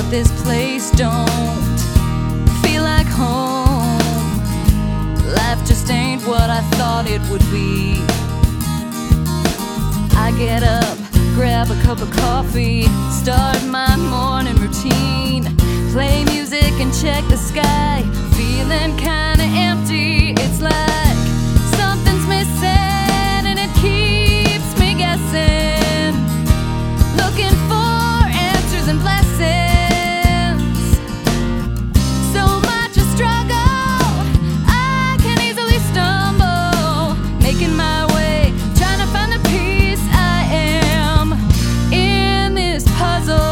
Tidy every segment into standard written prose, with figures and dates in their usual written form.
this place don't feel like home. Life just ain't what I thought it would be. I get up, grab a cup of coffee, start my morning routine, play music and check the sky, feeling kinda empty. It's like something's missing and it keeps me guessing, looking for answers and blessings. So much a struggle, I can easily stumble, making my way, trying to find the peace I am in this puzzle.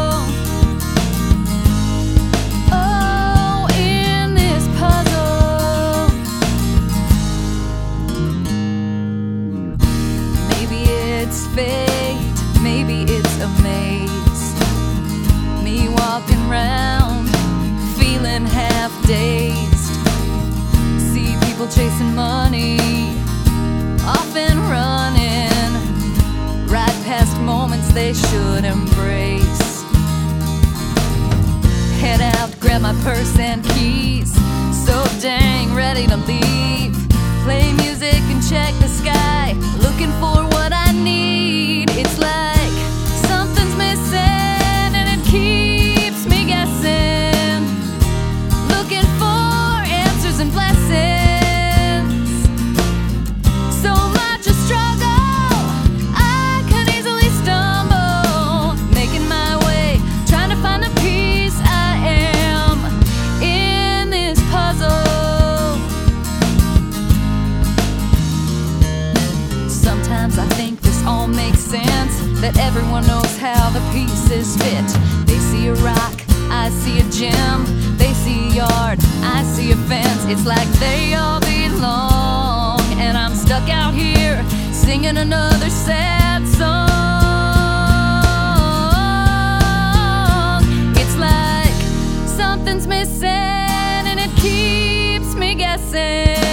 Oh, in this puzzle. Maybe it's fate, maybe it's a maze, me walking around feeling half dazed. See people chasing money, often running right past moments they should embrace. Head out, grab my purse and keys, so dang ready to leave. Play music and check the sky, looking for what I need. It's like something's missing and it keeps me guessing, looking for answers and blessings. So much a struggle, I can easily stumble, making my way, trying to find the peace I am in this puzzle. Sometimes I think this all makes sense, that everyone knows how the pieces fit. They see a rock, I see a gem, they see a yard, I see a fence. It's like they all belong, and I'm stuck out here singing another sad song. It's like something's missing and it keeps me guessing.